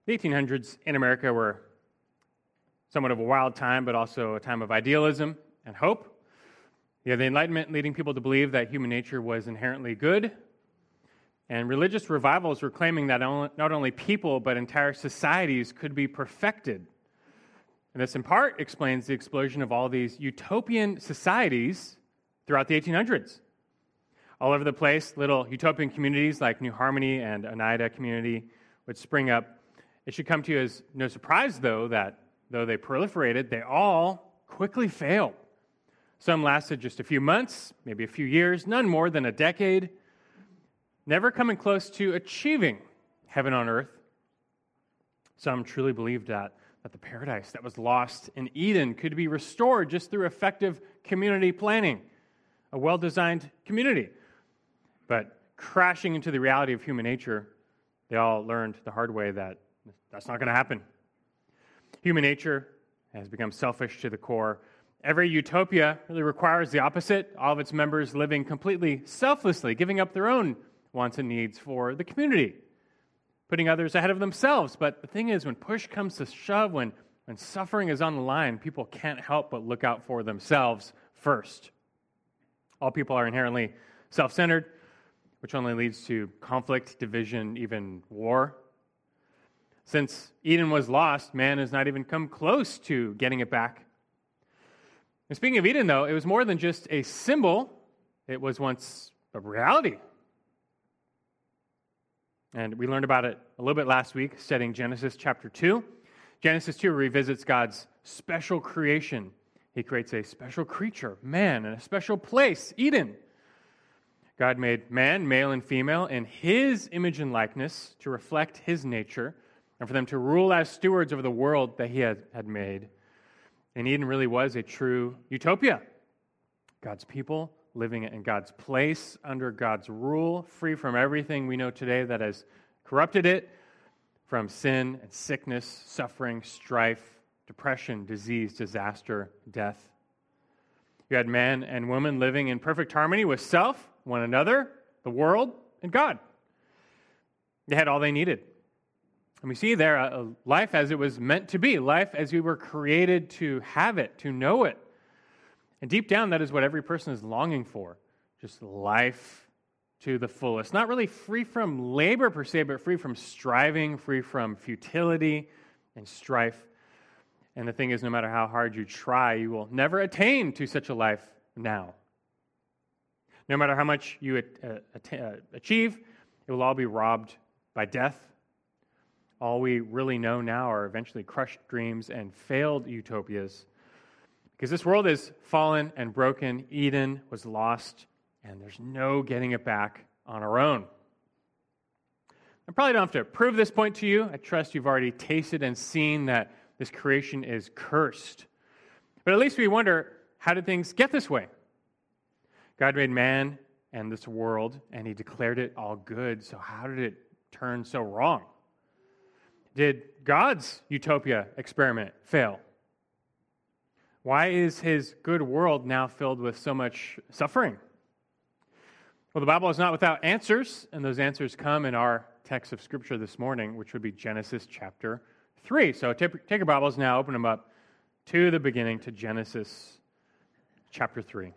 The 1800s in America were somewhat of a wild time, but also a time of idealism and hope. You have the Enlightenment leading people to believe that human nature was inherently good, and religious revivals were claiming that not only people, but entire societies could be perfected. And this, in part, explains the explosion of all these utopian societies throughout the 1800s. All over the place, little utopian communities like New Harmony and Oneida Community would spring up. It should come to you as no surprise, though, that though they proliferated, they all quickly failed. Some lasted just a few months, maybe a few years, none more than a decade, never coming close to achieving heaven on earth. Some truly believed that the paradise that was lost in Eden could be restored just through effective community planning, a well-designed community. But crashing into the reality of human nature, they all learned the hard way that that's not going to happen. Human nature has become selfish to the core. Every utopia really requires the opposite, all of its members living completely selflessly, giving up their own wants and needs for the community, putting others ahead of themselves. But the thing is, when push comes to shove, when suffering is on the line, people can't help but look out for themselves first. All people are inherently self-centered, which only leads to conflict, division, even war. Since Eden was lost, man has not even come close to getting it back. And speaking of Eden, though, it was more than just a symbol. It was once a reality. And we learned about it a little bit last week, studying Genesis chapter 2. Genesis 2 revisits God's special creation. He creates a special creature, man, in a special place, Eden. God made man, male and female, in his image and likeness to reflect his nature and for them to rule as stewards over the world that he had made. And Eden really was a true utopia. God's people living in God's place, under God's rule, free from everything we know today that has corrupted it, from sin and sickness, suffering, strife, depression, disease, disaster, death. You had man and woman living in perfect harmony with self, one another, the world, and God. They had all they needed. And we see there a life as it was meant to be, life as we were created to have it, to know it. And deep down, that is what every person is longing for, just life to the fullest. Not really free from labor per se, but free from striving, free from futility and strife. And the thing is, no matter how hard you try, you will never attain to such a life now. No matter how much you achieve, it will all be robbed by death. All we really know now are eventually crushed dreams and failed utopias. Because this world is fallen and broken. Eden was lost, and there's no getting it back on our own. I probably don't have to prove this point to you. I trust you've already tasted and seen that this creation is cursed. But at least we wonder, how did things get this way? God made man and this world, and he declared it all good. So how did it turn so wrong? Did God's utopia experiment fail? Why is his good world now filled with so much suffering? Well, the Bible is not without answers, and those answers come in our text of Scripture this morning, which would be Genesis chapter 3. So take your Bibles now, open them up to the beginning, to Genesis chapter 3.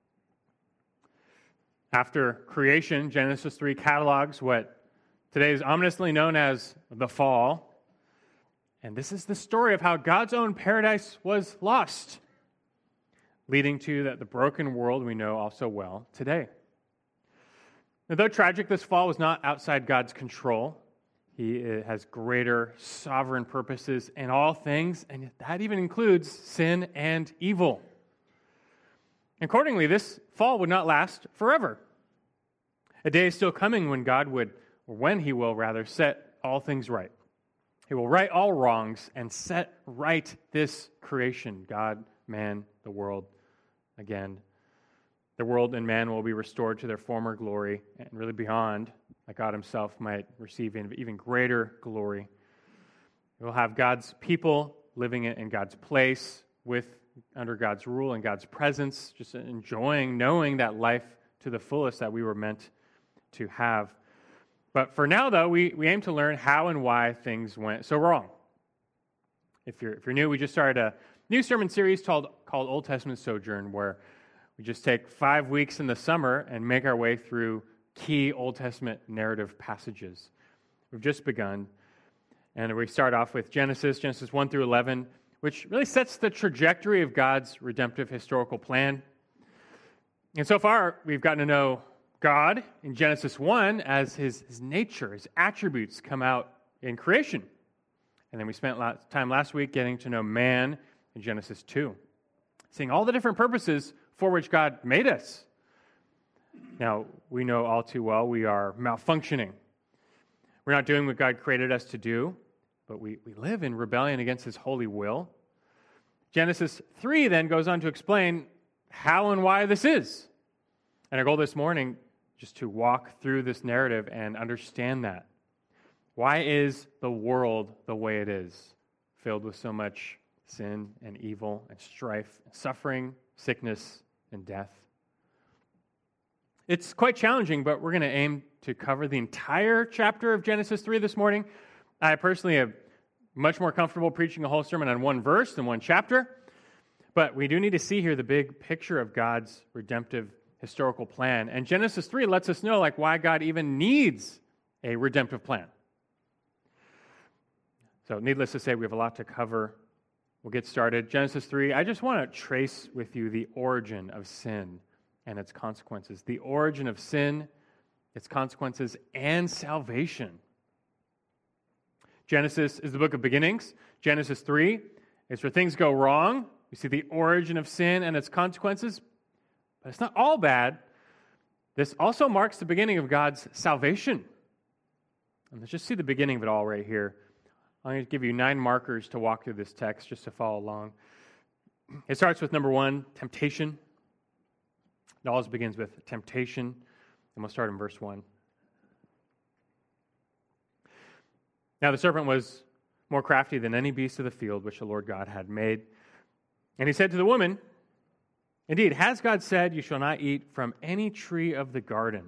After creation, Genesis 3 catalogs what today is ominously known as the fall. And this is the story of how God's own paradise was lost, leading to the broken world we know all so well today. Now, though tragic, this fall was not outside God's control. He has greater sovereign purposes in all things, and that even includes sin and evil. Accordingly, this fall would not last forever. A day is still coming when God would, or when he will rather, set all things right. He will right all wrongs and set right this creation, God, man, the world, again. The world and man will be restored to their former glory and really beyond, that God himself might receive even greater glory. We'll have God's people living in God's place, under God's rule and God's presence, just enjoying, knowing that life to the fullest that we were meant to have. But for now, though, we aim to learn how and why things went so wrong. If you're new, we just started a new sermon series called Old Testament Sojourn, where we just take 5 weeks in the summer and make our way through key Old Testament narrative passages. We've just begun, and we start off with Genesis 1 through 11, which really sets the trajectory of God's redemptive historical plan. And so far, we've gotten to know God in Genesis 1 as his nature, his attributes come out in creation. And then we spent time last week getting to know man in Genesis 2, seeing all the different purposes for which God made us. Now, we know all too well we are malfunctioning. We're not doing what God created us to do, but we live in rebellion against his holy will. Genesis 3 then goes on to explain how and why this is. And our goal this morning just to walk through this narrative and understand that. Why is the world the way it is, filled with so much sin and evil and strife, and suffering, sickness, and death? It's quite challenging, but we're going to aim to cover the entire chapter of Genesis 3 this morning. I personally am much more comfortable preaching a whole sermon on one verse than one chapter, but we do need to see here the big picture of God's redemptive historical plan. And Genesis 3 lets us know why God even needs a redemptive plan. So needless to say, we have a lot to cover. We'll get started. Genesis 3, I just want to trace with you the origin of sin and its consequences. The origin of sin, its consequences, and salvation. Genesis is the book of beginnings. Genesis 3 is where things go wrong. We see the origin of sin and its consequences. But it's not all bad. This also marks the beginning of God's salvation. And let's just see the beginning of it all right here. I'm going to give you 9 markers to walk through this text just to follow along. It starts with number 1, temptation. It always begins with temptation. And we'll start in verse 1. Now the serpent was more crafty than any beast of the field which the Lord God had made. And he said to the woman, "Indeed, has God said, you shall not eat from any tree of the garden?"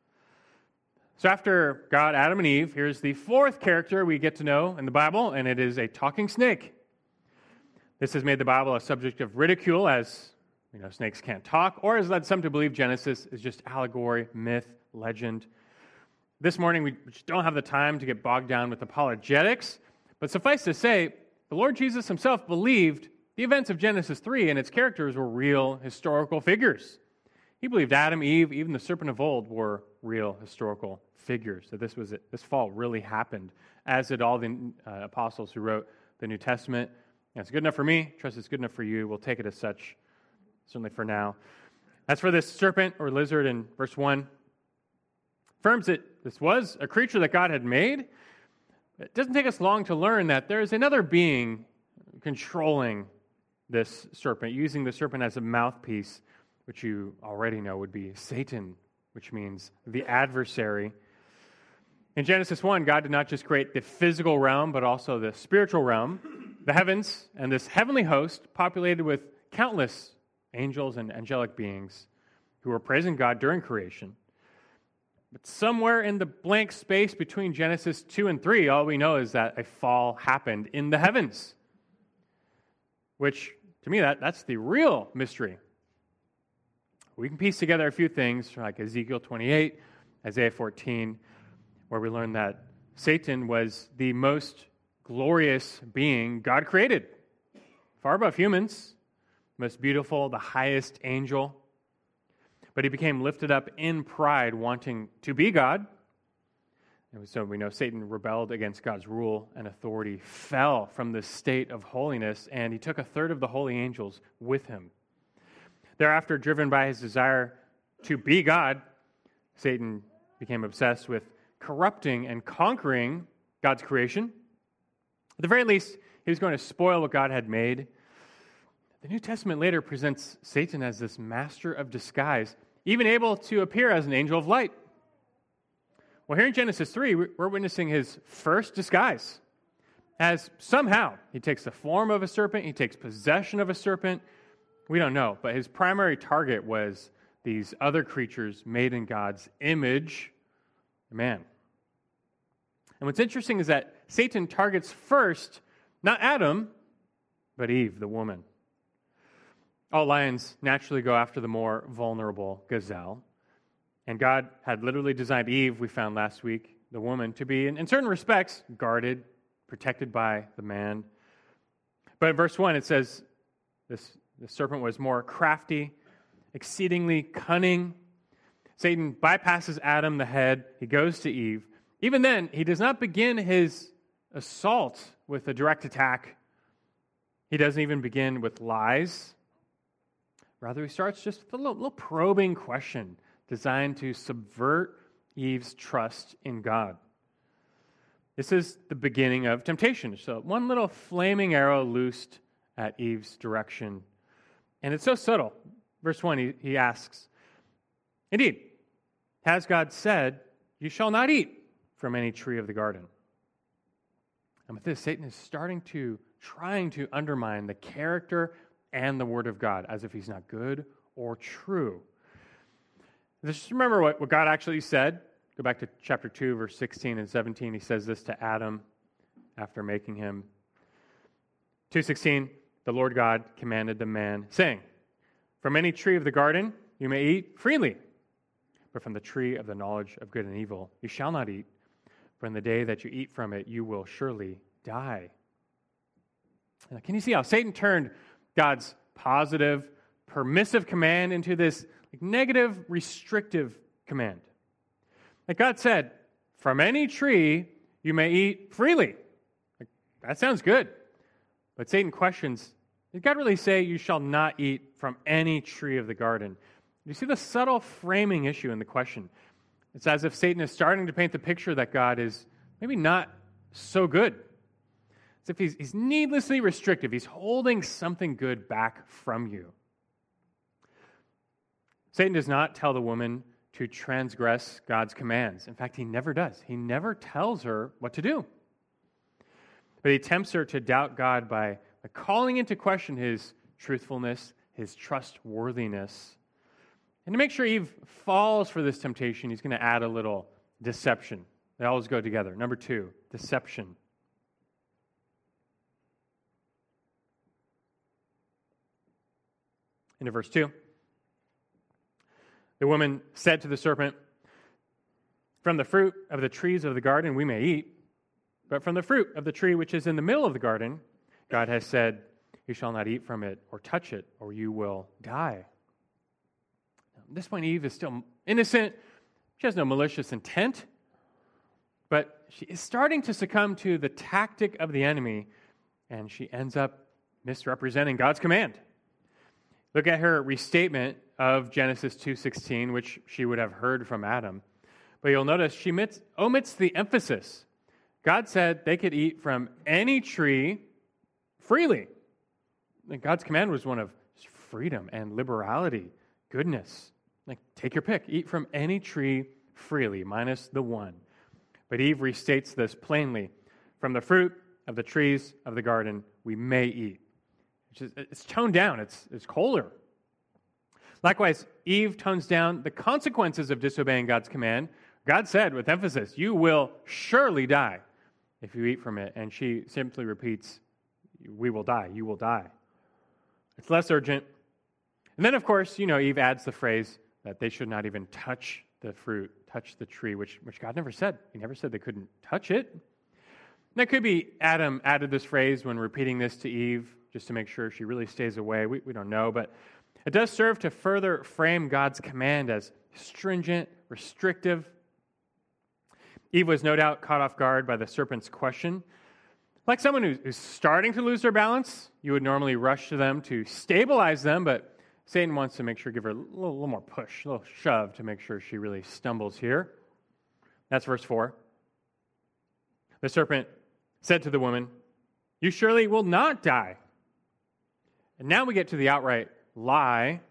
So after God, Adam, and Eve, here's the 4th character we get to know in the Bible, and it is a talking snake. This has made the Bible a subject of ridicule, as snakes can't talk, or has led some to believe Genesis is just allegory, myth, legend. This morning, we just don't have the time to get bogged down with apologetics, but suffice to say, the Lord Jesus himself believed the events of Genesis 3 and its characters were real historical figures. He believed Adam, Eve, even the serpent of old were real historical figures. So this fall really happened, as did all the apostles who wrote the New Testament. And it's good enough for me. Trust it's good enough for you. We'll take it as such, certainly for now. As for this serpent or lizard in verse 1, affirms that this was a creature that God had made. It doesn't take us long to learn that there is another being controlling this serpent, using the serpent as a mouthpiece, which you already know would be Satan, which means the adversary. In Genesis 1, God did not just create the physical realm, but also the spiritual realm, the heavens, and this heavenly host populated with countless angels and angelic beings who were praising God during creation. But somewhere in the blank space between Genesis 2 and 3, all we know is that a fall happened in the heavens, which, to me, that's the real mystery. We can piece together a few things like Ezekiel 28, Isaiah 14, where we learn that Satan was the most glorious being God created, far above humans, most beautiful, the highest angel. But he became lifted up in pride, wanting to be God. And so we know Satan rebelled against God's rule and authority, fell from the state of holiness, and he took a third of the holy angels with him. Thereafter, driven by his desire to be God, Satan became obsessed with corrupting and conquering God's creation. At the very least, he was going to spoil what God had made. The New Testament later presents Satan as this master of disguise, even able to appear as an angel of light. Well, here in Genesis 3, we're witnessing his first disguise, as somehow he takes the form of a serpent, he takes possession of a serpent. We don't know, but his primary target was these other creatures made in God's image, man. And what's interesting is that Satan targets first, not Adam, but Eve, the woman. All lions naturally go after the more vulnerable gazelle. And God had literally designed Eve, we found last week, the woman, to be, in certain respects, guarded, protected by the man. But in verse 1, it says, the serpent was more crafty, exceedingly cunning. Satan bypasses Adam, the head. He goes to Eve. Even then, he does not begin his assault with a direct attack. He doesn't even begin with lies. Rather, he starts just with a little probing question designed to subvert Eve's trust in God. This is the beginning of temptation. So one little flaming arrow loosed at Eve's direction. And it's so subtle. Verse 1, he asks, "Indeed, has God said, 'You shall not eat from any tree of the garden'?" And with this, Satan is trying to undermine the character and the word of God, as if he's not good or true. Just remember what God actually said. Go back to chapter 2, verse 16 and 17. He says this to Adam after making him. 2:16, the Lord God commanded the man, saying, "From any tree of the garden you may eat freely, but from the tree of the knowledge of good and evil you shall not eat, for in the day that you eat from it you will surely die." Now, can you see how Satan turned God's positive, permissive command into this negative, restrictive command? Like God said, "From any tree you may eat freely." That sounds good. But Satan questions, did God really say you shall not eat from any tree of the garden? You see the subtle framing issue in the question. It's as if Satan is starting to paint the picture that God is maybe not so good. As if he's needlessly restrictive. He's holding something good back from you. Satan does not tell the woman to transgress God's commands. In fact, he never does. He never tells her what to do. But he tempts her to doubt God by calling into question his truthfulness, his trustworthiness. And to make sure Eve falls for this temptation, he's going to add a little deception. They always go together. Number 2, deception. Into verse 2. The woman said to the serpent, "From the fruit of the trees of the garden we may eat, but from the fruit of the tree which is in the middle of the garden, God has said, 'You shall not eat from it or touch it, or you will die.'" At this point, Eve is still innocent. She has no malicious intent, but she is starting to succumb to the tactic of the enemy, and she ends up misrepresenting God's command. Look at her restatement of Genesis 2:16, which she would have heard from Adam. But you'll notice she omits the emphasis. God said they could eat from any tree freely. And God's command was one of freedom and liberality, goodness. Like, take your pick. Eat from any tree freely, minus the one. But Eve restates this plainly. From the fruit of the trees of the garden we may eat. It's toned down. It's colder. Likewise, Eve tones down the consequences of disobeying God's command. God said with emphasis, "You will surely die if you eat from it." And she simply repeats, "We will die. You will die." It's less urgent. And then, of course, Eve adds the phrase that they should not even touch the fruit, touch the tree, which God never said. He never said they couldn't touch it. And that could be Adam added this phrase when repeating this to Eve, just to make sure she really stays away. We don't know, but it does serve to further frame God's command as stringent, restrictive. Eve was no doubt caught off guard by the serpent's question. Like someone who's starting to lose their balance, you would normally rush to them to stabilize them, but Satan wants to make sure, give her a little more push, a little shove to make sure she really stumbles here. That's verse 4. The serpent said to the woman, "You surely will not die." And now we get to the outright lie.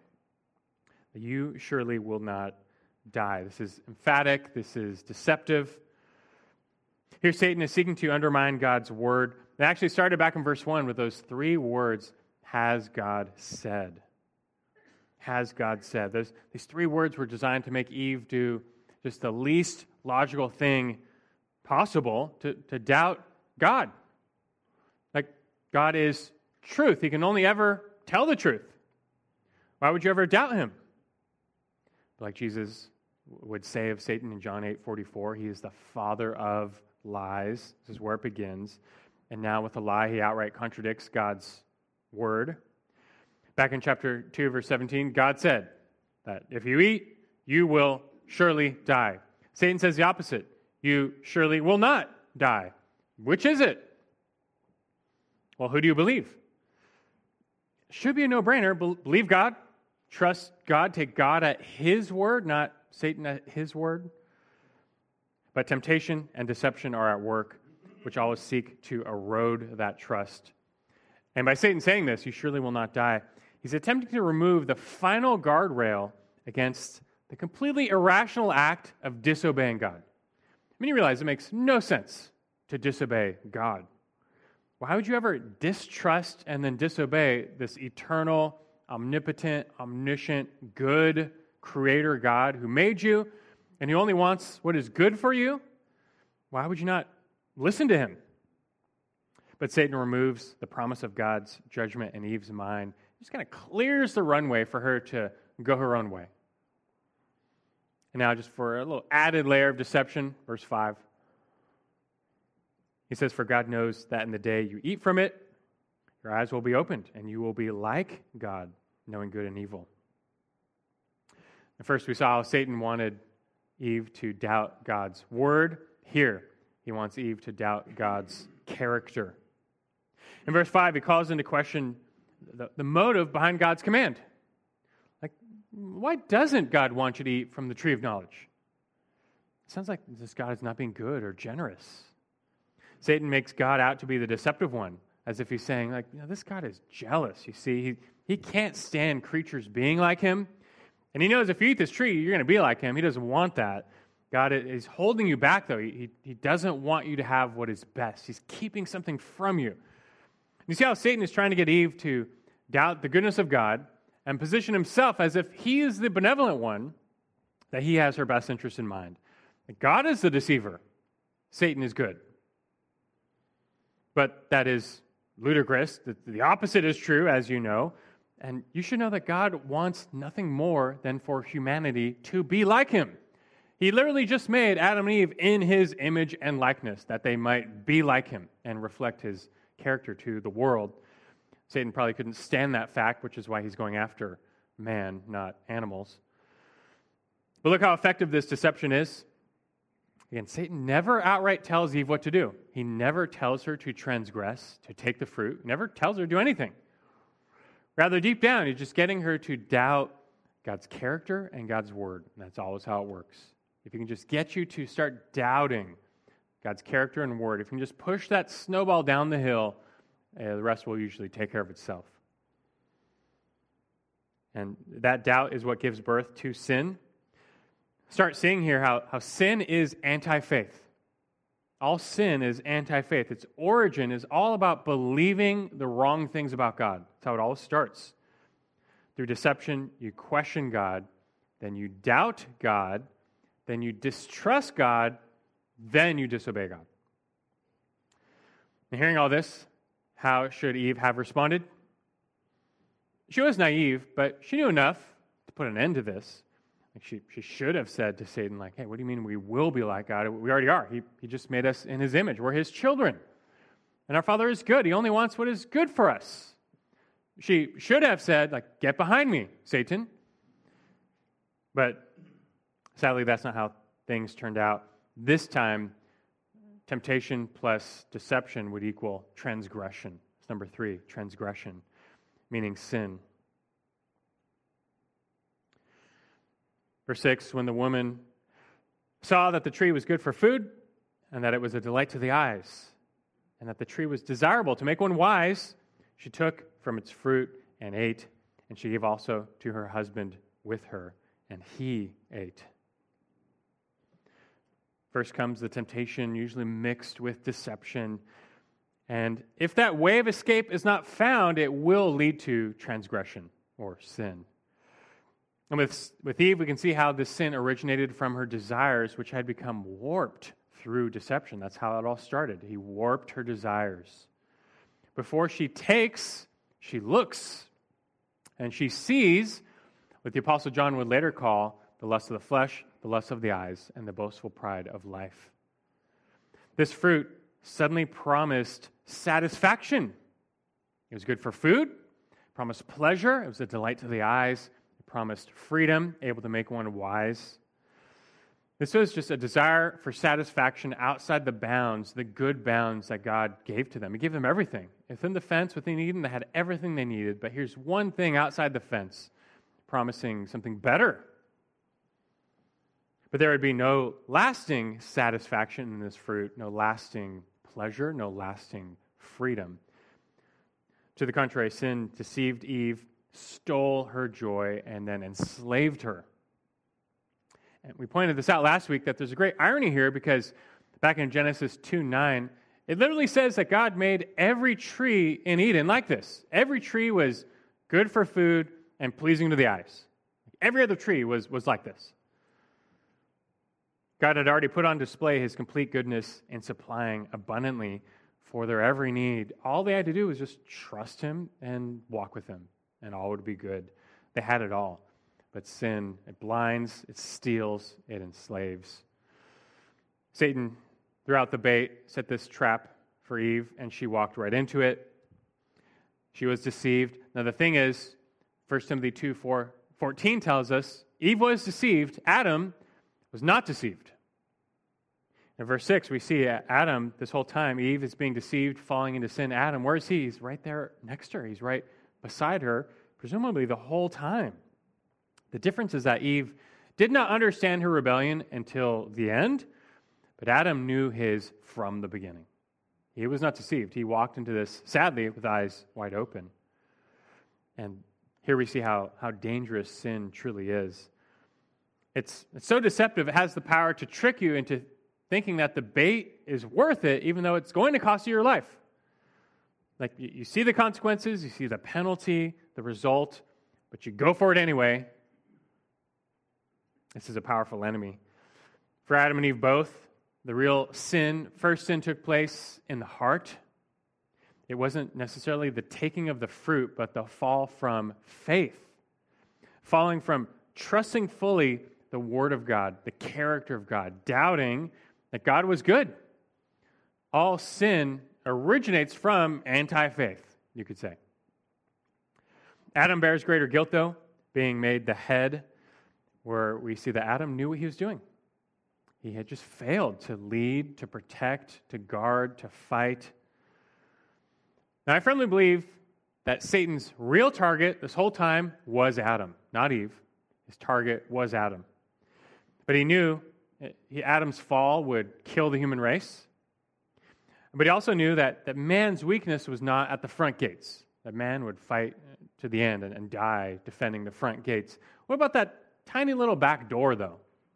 You surely will not die. This is emphatic. This is deceptive. Here Satan is seeking to undermine God's word. It actually started back in verse 1 with those 3 words, "Has God said?" Has God said? These 3 words were designed to make Eve do just the least logical thing possible to doubt God. Like, God is truth. He can only ever tell the truth. Why would you ever doubt him? Like Jesus would say of Satan in John 8:44, he is the father of lies. This is where it begins. And now with a lie, he outright contradicts God's word. Back in chapter 2, verse 17, God said that if you eat, you will surely die. Satan says the opposite. You surely will not die. Which is it? Well, who do you believe? Should be a no-brainer. Believe God. Trust God. Take God at his word, not Satan at his word. But temptation and deception are at work, which always seek to erode that trust. And by Satan saying this, you surely will not die, he's attempting to remove the final guardrail against the completely irrational act of disobeying God. I mean, you realize it makes no sense to disobey God. Why would you ever distrust and then disobey this eternal, omnipotent, omniscient, good creator God who made you and who only wants what is good for you? Why would you not listen to him? But Satan removes the promise of God's judgment in Eve's mind. He just kind of clears the runway for her to go her own way. And now just for a little added layer of deception, verse 5. He says, for God knows that in the day you eat from it, your eyes will be opened, and you will be like God, knowing good and evil. And first we saw how Satan wanted Eve to doubt God's word. Here, he wants Eve to doubt God's character. In verse 5, he calls into question the motive behind God's command. Like, why doesn't God want you to eat from the tree of knowledge? It sounds like this God is not being good or generous. Satan makes God out to be the deceptive one, as if he's saying, like, this God is jealous. You see, he can't stand creatures being like him. And he knows if you eat this tree, you're going to be like him. He doesn't want that. God is holding you back, though. He doesn't want you to have what is best. He's keeping something from you. You see how Satan is trying to get Eve to doubt the goodness of God and position himself as if he is the benevolent one, that he has her best interest in mind. God is the deceiver. Satan is good. But that is ludicrous. The opposite is true, as you know. And you should know that God wants nothing more than for humanity to be like him. He literally just made Adam and Eve in his image and likeness, that they might be like him and reflect his character to the world. Satan probably couldn't stand that fact, which is why he's going after man, not animals. But look how effective this deception is. Again, Satan never outright tells Eve what to do. He never tells her to transgress, to take the fruit. Never tells her to do anything. Rather, deep down, he's just getting her to doubt God's character and God's word. And that's always how it works. If he can just get you to start doubting God's character and word, if you can just push that snowball down the hill, the rest will usually take care of itself. And that doubt is what gives birth to sin. Start seeing here how sin is anti-faith. All sin is anti-faith. Its origin is all about believing the wrong things about God. That's how it all starts. Through deception, you question God, then you doubt God, then you distrust God, then you disobey God. And hearing all this, how should Eve have responded? She was naive, but she knew enough to put an end to this. She should have said to Satan, like, hey, what do you mean we will be like God? We already are. He just made us in his image. We're his children. And our Father is good. He only wants what is good for us. She should have said, like, get behind me, Satan. But sadly, that's not how things turned out. This time, temptation plus deception would equal transgression. It's number 3, transgression, meaning sin. Verse 6, when the woman saw that the tree was good for food, and that it was a delight to the eyes, and that the tree was desirable to make one wise, she took from its fruit and ate, and she gave also to her husband with her, and he ate. First comes the temptation, usually mixed with deception. And if that way of escape is not found, it will lead to transgression or sin. And with Eve, we can see how this sin originated from her desires, which had become warped, through deception. That's how it all started. He warped her desires. Before she takes, she looks, and she sees what the Apostle John would later call the lust of the flesh, the lust of the eyes, and the boastful pride of life. This fruit suddenly promised satisfaction. It was good for food, promised pleasure, it was a delight to the eyes, it promised freedom, able to make one wise. This was just a desire for satisfaction outside the bounds, the good bounds that God gave to them. He gave them everything. Within the fence, within Eden, they had everything they needed. But here's one thing outside the fence, promising something better. But there would be no lasting satisfaction in this fruit, no lasting pleasure, no lasting freedom. To the contrary, sin deceived Eve, stole her joy, and then enslaved her. And we pointed this out last week that there's a great irony here because back in Genesis 2:9, it literally says that God made every tree in Eden like this. Every tree was good for food and pleasing to the eyes. Every other tree was like this. God had already put on display his complete goodness in supplying abundantly for their every need. All they had to do was just trust him and walk with him, and all would be good. They had it all. But sin, it blinds, it steals, it enslaves. Satan threw out the bait, set this trap for Eve, and she walked right into it. She was deceived. Now the thing is, 1 Timothy 2:14 tells us, Eve was deceived, Adam was not deceived. In verse 6, we see Adam, this whole time, Eve is being deceived, falling into sin. Adam, where is he? He's right there next to her. He's right beside her, presumably the whole time. The difference is that Eve did not understand her rebellion until the end, but Adam knew his from the beginning. He was not deceived. He walked into this, sadly, with eyes wide open. And here we see how dangerous sin truly is. It's so deceptive, it has the power to trick you into thinking that the bait is worth it, even though it's going to cost you your life. Like, you see the consequences, you see the penalty, the result, but you go for it anyway. This is a powerful enemy. For Adam and Eve both, the real first sin took place in the heart. It wasn't necessarily the taking of the fruit, but the fall from faith. Falling from trusting fully the Word of God, the character of God, doubting that God was good. All sin originates from anti-faith, you could say. Adam bears greater guilt, though, being made the head, where we see that Adam knew what he was doing. He had just failed to lead, to protect, to guard, to fight. Now, I firmly believe that Satan's real target this whole time was Adam, not Eve. His target was Adam. But he knew Adam's fall would kill the human race. But he also knew that man's weakness was not at the front gates, that man would fight to the end and die defending the front gates. What about that tiny little back door, though?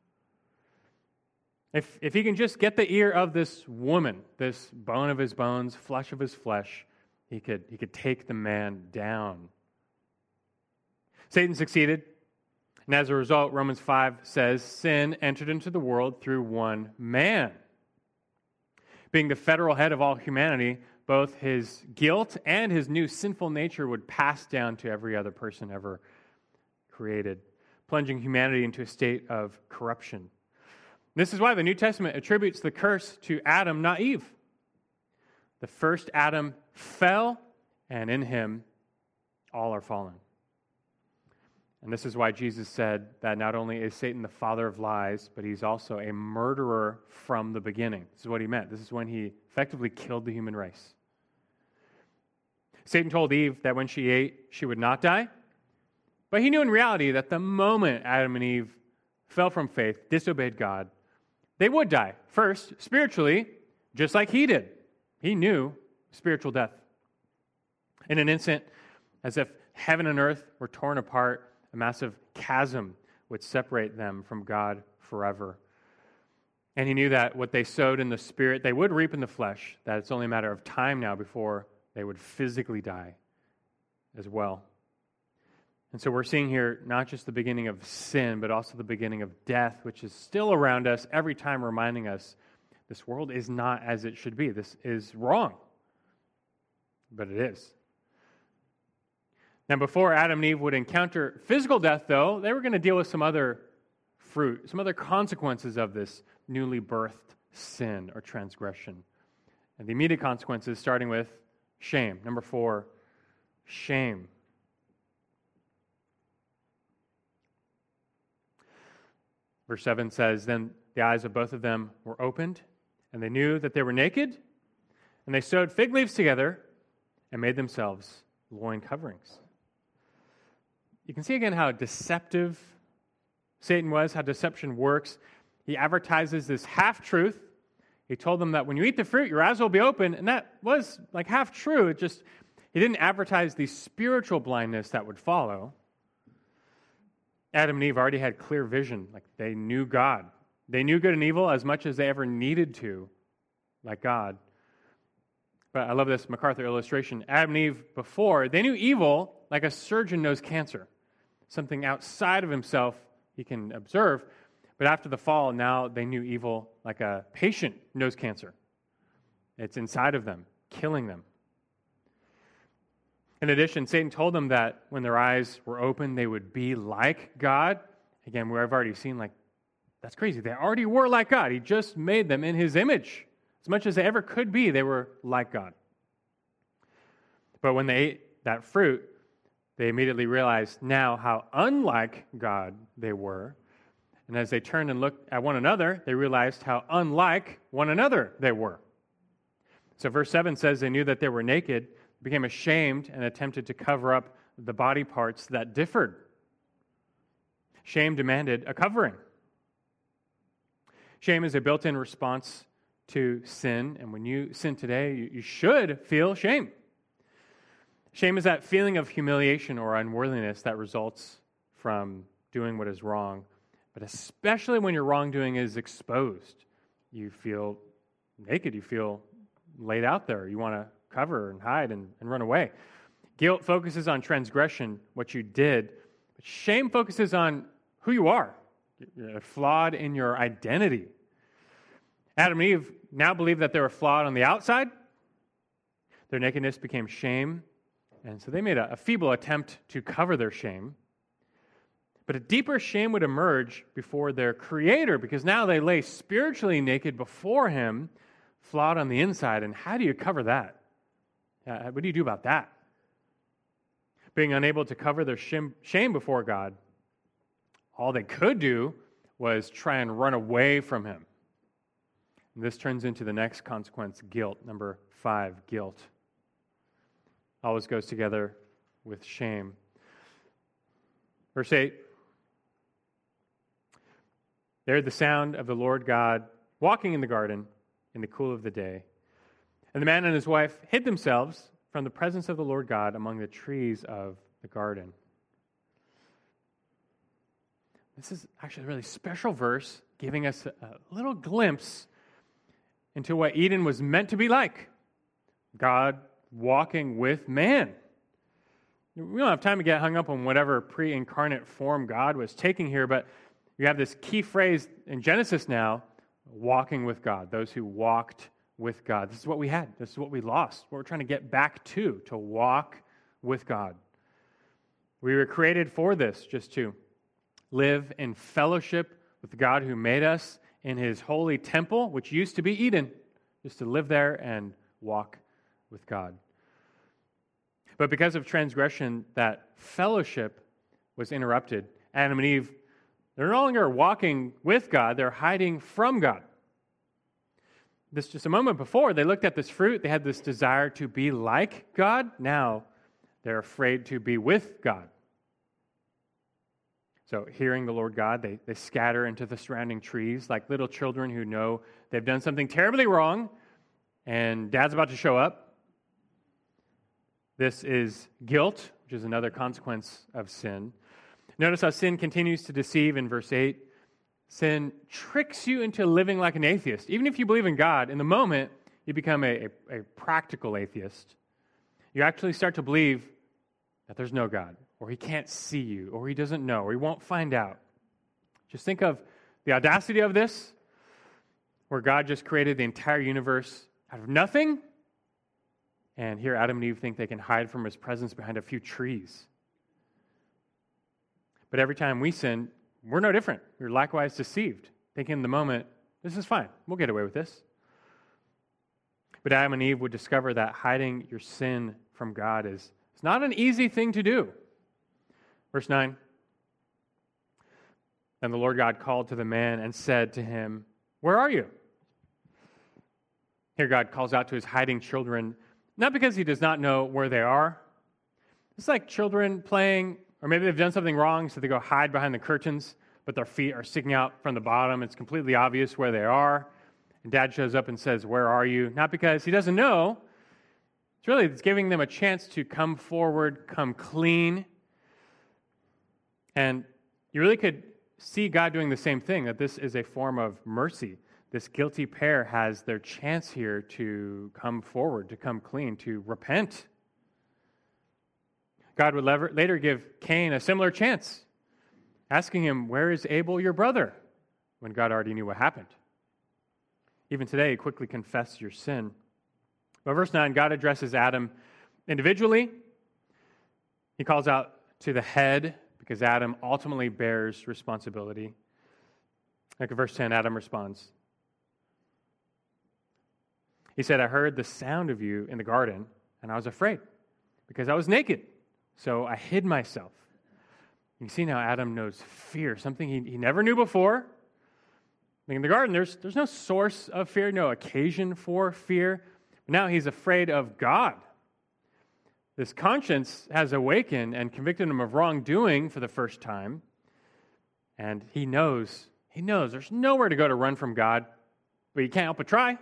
If he can just get the ear of this woman, this bone of his bones, flesh of his flesh, he could take the man down. Satan succeeded, and as a result, Romans 5 says, sin entered into the world through one man. Being the federal head of all humanity, both his guilt and his new sinful nature would pass down to every other person ever created, plunging humanity into a state of corruption. This is why the New Testament attributes the curse to Adam, not Eve. The first Adam fell, and in him all are fallen. And this is why Jesus said that not only is Satan the father of lies, but he's also a murderer from the beginning. This is what he meant. This is when he effectively killed the human race. Satan told Eve that when she ate, she would not die. But he knew in reality that the moment Adam and Eve fell from faith, disobeyed God, they would die. First, spiritually, just like he did. He knew spiritual death. In an instant, as if heaven and earth were torn apart, a massive chasm would separate them from God forever. And he knew that what they sowed in the spirit, they would reap in the flesh, that it's only a matter of time now before they would physically die as well. And so we're seeing here not just the beginning of sin, but also the beginning of death, which is still around us every time reminding us This world is not as it should be. This is wrong. But it is. Now, before Adam and Eve would encounter physical death, though, they were going to deal with some other fruit, some other consequences of this newly birthed sin or transgression. And the immediate consequences, starting with shame. Number 4, shame. Verse 7 says, "Then the eyes of both of them were opened, and they knew that they were naked, and they sewed fig leaves together and made themselves loin coverings." You can see again how deceptive Satan was, how deception works. He advertises this half-truth. He told them that when you eat the fruit, your eyes will be open, and that was like half true. He didn't advertise the spiritual blindness that would follow. Adam and Eve already had clear vision, like they knew God. They knew good and evil as much as they ever needed to, like God. But I love this MacArthur illustration. Adam and Eve before, they knew evil like a surgeon knows cancer, something outside of himself he can observe. But after the fall, now they knew evil like a patient knows cancer. It's inside of them, killing them. In addition, Satan told them that when their eyes were open, they would be like God. Again, we've already seen, like, that's crazy. They already were like God. He just made them in his image. As much as they ever could be, they were like God. But when they ate that fruit, they immediately realized now how unlike God they were. And as they turned and looked at one another, they realized how unlike one another they were. So verse 7 says they knew that they were naked, became ashamed, and attempted to cover up the body parts that differed. Shame demanded a covering. Shame is a built-in response to sin, and when you sin today, you should feel shame. Shame is that feeling of humiliation or unworthiness that results from doing what is wrong, but especially when your wrongdoing is exposed. You feel naked, you feel laid out there, you want to cover and hide and run away. Guilt focuses on transgression, what you did, but shame focuses on who you are. You're flawed in your identity. Adam and Eve now believed that they were flawed on the outside. Their nakedness became shame, and so they made a feeble attempt to cover their shame. But a deeper shame would emerge before their Creator, because now they lay spiritually naked before Him, flawed on the inside. And how do you cover that? What do you do about that? Being unable to cover their shame before God, all they could do was try and run away from Him. And this turns into the next consequence, guilt. Number 5, guilt. Always goes together with shame. Verse 8. They heard the sound of the Lord God walking in the garden in the cool of the day. And the man and his wife hid themselves from the presence of the Lord God among the trees of the garden. This is actually a really special verse, giving us a little glimpse into what Eden was meant to be like. God walking with man. We don't have time to get hung up on whatever pre-incarnate form God was taking here, but you have this key phrase in Genesis now, walking with God, those who walked with God. This is what we had. This is what we lost, what we're trying to get back to walk with God. We were created for this, just to live in fellowship with the God who made us in His holy temple, which used to be Eden, just to live there and walk with God. But because of transgression, that fellowship was interrupted. Adam and Eve, they're no longer walking with God, they're hiding from God. This just a moment before, they looked at this fruit, they had this desire to be like God. Now, they're afraid to be with God. So, hearing the Lord God, they scatter into the surrounding trees like little children who know they've done something terribly wrong and Dad's about to show up. This is guilt, which is another consequence of sin. Notice how sin continues to deceive in verse 8. Sin tricks you into living like an atheist. Even if you believe in God, in the moment, you become a practical atheist. You actually start to believe that there's no God, or He can't see you, or He doesn't know, or He won't find out. Just think of the audacity of this. where God just created the entire universe out of nothing. And here Adam and Eve think they can hide from his presence behind a few trees. But every time we sin, we're no different. We're likewise deceived, thinking in the moment, this is fine. We'll get away with this. But Adam and Eve would discover that hiding your sin from God is not an easy thing to do. Verse 9. Then the Lord God called to the man and said to him, "Where are you?" Here God calls out to his hiding children, not because he does not know where they are. It's like children playing, or maybe they've done something wrong, so they go hide behind the curtains, but their feet are sticking out from the bottom. It's completely obvious where they are. And Dad shows up and says, "Where are you?" Not because he doesn't know. It's giving them a chance to come forward, come clean. And you really could see God doing the same thing, that this is a form of mercy. This guilty pair has their chance here to come forward, to come clean, to repent. God would later give Cain a similar chance, asking him, "Where is Abel, your brother?" when God already knew what happened. Even today, quickly confess your sin. But verse 9, God addresses Adam individually. He calls out to the head because Adam ultimately bears responsibility. Like in verse 10, Adam responds. He said, "I heard the sound of you in the garden, and I was afraid because I was naked, so I hid myself." You see now Adam knows fear, something he never knew before. In the garden, there's no source of fear, no occasion for fear. But now he's afraid of God. This conscience has awakened and convicted him of wrongdoing for the first time. And he knows there's nowhere to go to run from God, but you can't help but try.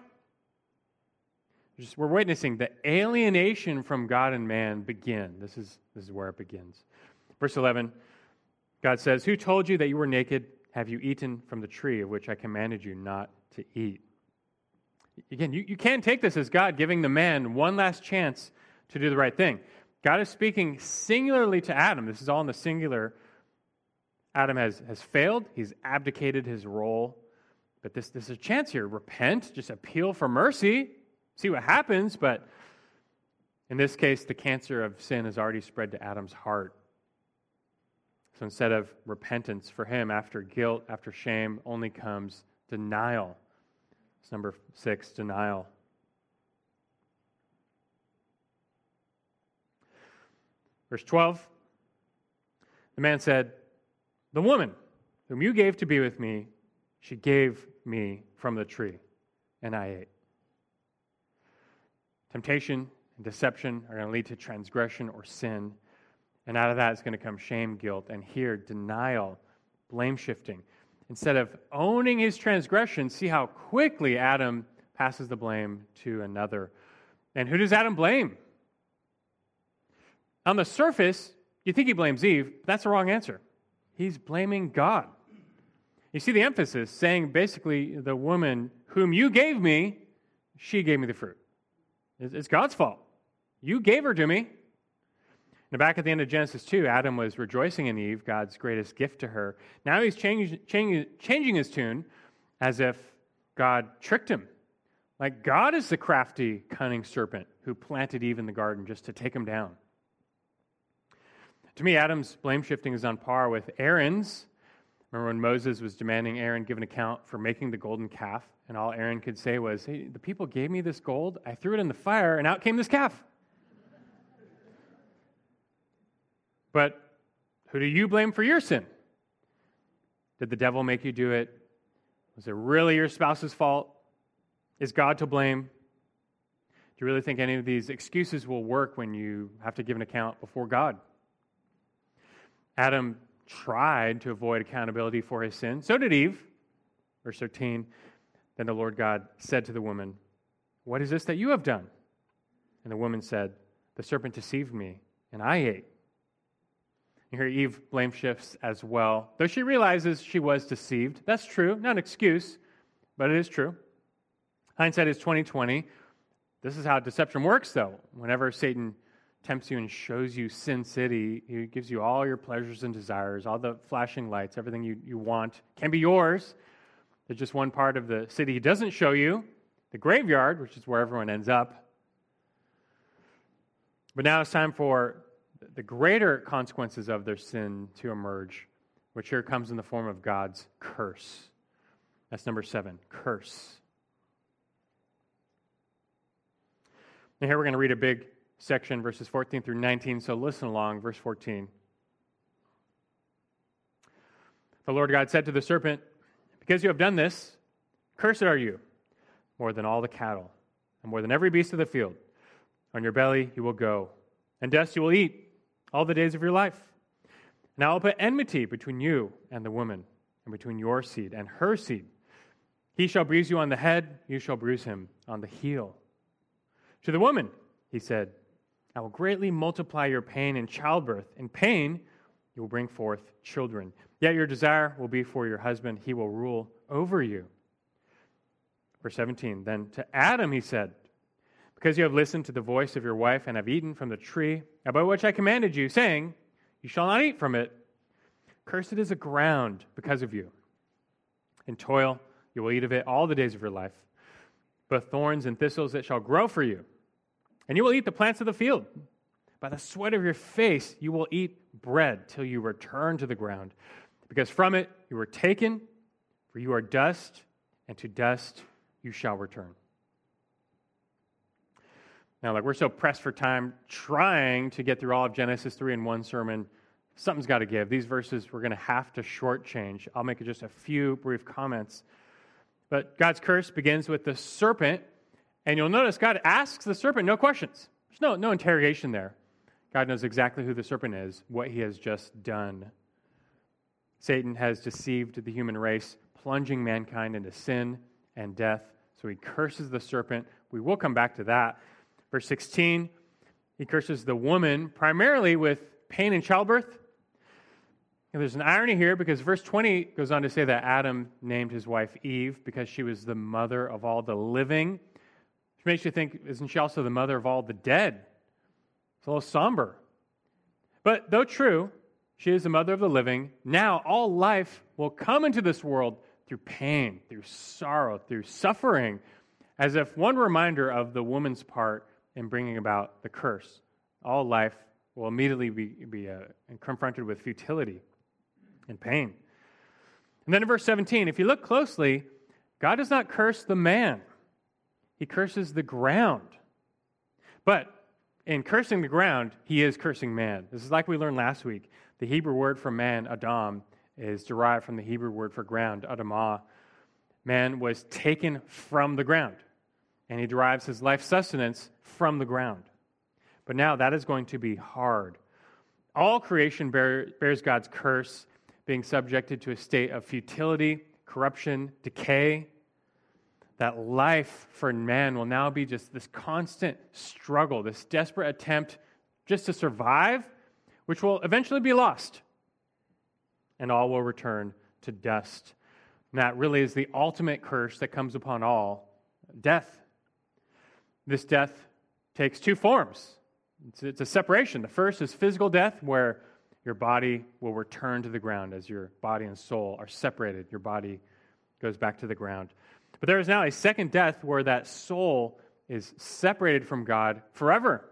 We're witnessing the alienation from God and man begin. This is where it begins. Verse 11, God says, "Who told you that you were naked? Have you eaten from the tree of which I commanded you not to eat?" Again, you can take this as God giving the man one last chance to do the right thing. God is speaking singularly to Adam. This is all in the singular. Adam has failed. He's abdicated his role. But this is a chance here. Repent. Just appeal for mercy. See what happens. But in this case, the cancer of sin has already spread to Adam's heart. So instead of repentance for him, after guilt, after shame, only comes denial. It's number 6, denial. Verse 12, the man said, "The woman whom you gave to be with me, she gave me from the tree, and I ate." Temptation and deception are going to lead to transgression or sin. And out of that is going to come shame, guilt, and here, denial, blame shifting. Instead of owning his transgression, see how quickly Adam passes the blame to another. And who does Adam blame? On the surface, you think he blames Eve, but that's the wrong answer. He's blaming God. You see the emphasis, saying basically, the woman whom you gave me, she gave me the fruit. It's God's fault. You gave her to me. Now, back at the end of Genesis 2, Adam was rejoicing in Eve, God's greatest gift to her. Now he's changing his tune as if God tricked him. Like God is the crafty, cunning serpent who planted Eve in the garden just to take him down. To me, Adam's blame shifting is on par with Aaron's. Remember when Moses was demanding Aaron give an account for making the golden calf, and all Aaron could say was, "Hey, the people gave me this gold, I threw it in the fire, and out came this calf." But who do you blame for your sin? Did the devil make you do it? Was it really your spouse's fault? Is God to blame? Do you really think any of these excuses will work when you have to give an account before God? Adam tried to avoid accountability for his sin. So did Eve. Verse 13, then the Lord God said to the woman, "What is this that you have done?" And the woman said, "The serpent deceived me, and I ate." And here Eve blame shifts as well. Though she realizes she was deceived. That's true. Not an excuse, but it is true. Hindsight is 20/20. This is how deception works, though. Whenever Satan tempts you and shows you Sin City, he gives you all your pleasures and desires, all the flashing lights, everything you want can be yours. There's just one part of the city he doesn't show you, the graveyard, which is where everyone ends up. But now it's time for the greater consequences of their sin to emerge, which here comes in the form of God's curse. That's number 7, curse. And here we're going to read a big section, verses 14 through 19, so listen along, verse 14. The Lord God said to the serpent, "Because you have done this, cursed are you, more than all the cattle, and more than every beast of the field. On your belly you will go, and dust you will eat all the days of your life. And I will put enmity between you and the woman, and between your seed and her seed. He shall bruise you on the head, you shall bruise him on the heel." To the woman, he said, "I will greatly multiply your pain in childbirth. In pain you will bring forth children. Yet your desire will be for your husband, he will rule over you." Verse 17, then to Adam he said, "Because you have listened to the voice of your wife and have eaten from the tree about which I commanded you, saying, 'You shall not eat from it,' cursed is the ground because of you. In toil you will eat of it all the days of your life. Both thorns and thistles it shall grow for you. And you will eat the plants of the field. By the sweat of your face you will eat bread till you return to the ground. Because from it you were taken, for you are dust, and to dust you shall return." Now, we're so pressed for time trying to get through all of Genesis 3 in one sermon. Something's got to give. These verses we're going to have to shortchange. I'll make just a few brief comments. But God's curse begins with the serpent, and you'll notice God asks the serpent no questions. There's no interrogation there. God knows exactly who the serpent is, what he has just done. Satan has deceived the human race, plunging mankind into sin and death. So he curses the serpent. We will come back to that. Verse 16, he curses the woman primarily with pain in childbirth. And there's an irony here because verse 20 goes on to say that Adam named his wife Eve because she was the mother of all the living. Which makes you think, isn't she also the mother of all the dead? It's a little somber. But though true, she is the mother of the living. Now all life will come into this world through pain, through sorrow, through suffering, as if one reminder of the woman's part in bringing about the curse. All life will immediately be confronted with futility and pain. And then in verse 17, if you look closely, God does not curse the man. He curses the ground. But in cursing the ground, he is cursing man. This is like we learned last week. The Hebrew word for man, Adam, is derived from the Hebrew word for ground, Adamah. Man was taken from the ground, and he derives his life sustenance from the ground. But now that is going to be hard. All creation bears God's curse, being subjected to a state of futility, corruption, decay. That life for man will now be just this constant struggle, this desperate attempt just to survive, which will eventually be lost. And all will return to dust. And that really is the ultimate curse that comes upon all, death. This death takes two forms. It's a separation. The first is physical death, where your body will return to the ground as your body and soul are separated. Your body goes back to the ground. But there is now a second death where that soul is separated from God forever.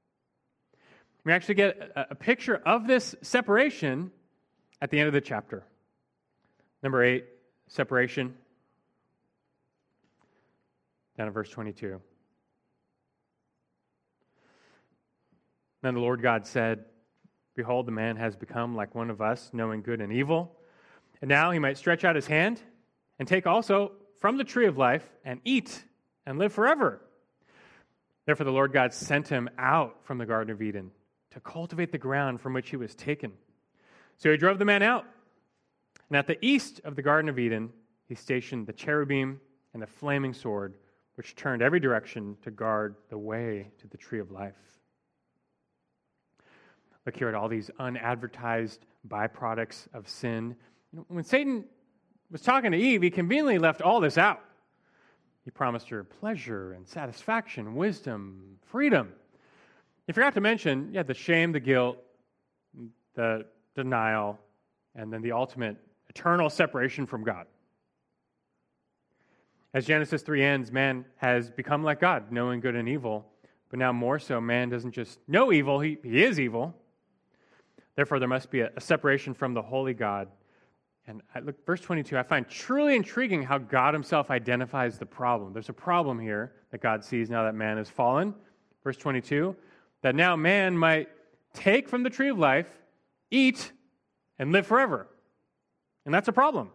We actually get a picture of this separation at the end of the chapter. Number 8, separation. Down in verse 22. Then the Lord God said, "Behold, the man has become like one of us, knowing good and evil. And now he might stretch out his hand and take also from the tree of life and eat and live forever." Therefore the Lord God sent him out from the Garden of Eden to cultivate the ground from which he was taken. So he drove the man out. And at the east of the Garden of Eden, he stationed the cherubim and the flaming sword, which turned every direction to guard the way to the tree of life. Look here at all these unadvertised byproducts of sin. When Satan was talking to Eve, he conveniently left all this out. He promised her pleasure and satisfaction, wisdom, freedom. He forgot to mention, the shame, the guilt, the denial, and then the ultimate eternal separation from God. As Genesis 3 ends, man has become like God, knowing good and evil. But now more so, man doesn't just know evil, he is evil. Therefore, there must be a separation from the holy God. And look, verse 22, I find truly intriguing how God himself identifies the problem. There's a problem here that God sees now that man has fallen. Verse 22, that now man might take from the tree of life, eat, and live forever. And that's a problem.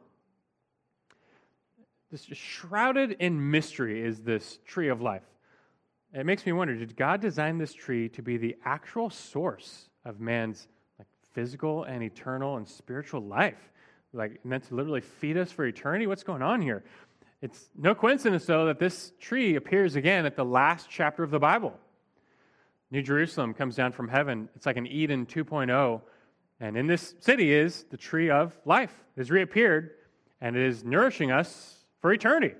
This shrouded in mystery is this tree of life. It makes me wonder, did God design this tree to be the actual source of man's physical and eternal and spiritual life? Meant to literally feed us for eternity? What's going on here? It's no coincidence, though, that this tree appears again at the last chapter of the Bible. New Jerusalem comes down from heaven. It's like an Eden 2.0. And in this city is the tree of life. It has reappeared, and it is nourishing us for eternity.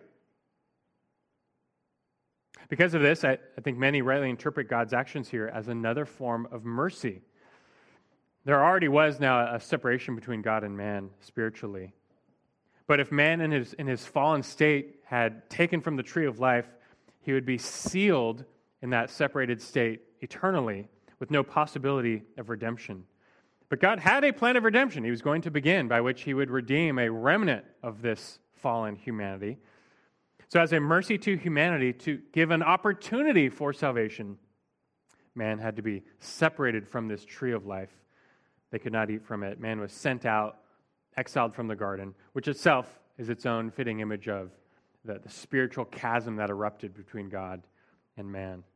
Because of this, I think many rightly interpret God's actions here as another form of mercy. There already was now a separation between God and man spiritually. But if man in his fallen state had taken from the tree of life, he would be sealed in that separated state eternally with no possibility of redemption. But God had a plan of redemption he was going to begin, by which he would redeem a remnant of this fallen humanity. So as a mercy to humanity, to give an opportunity for salvation, man had to be separated from this tree of life. They could not eat from it. Man was sent out, exiled from the garden, which itself is its own fitting image of the spiritual chasm that erupted between God and man. And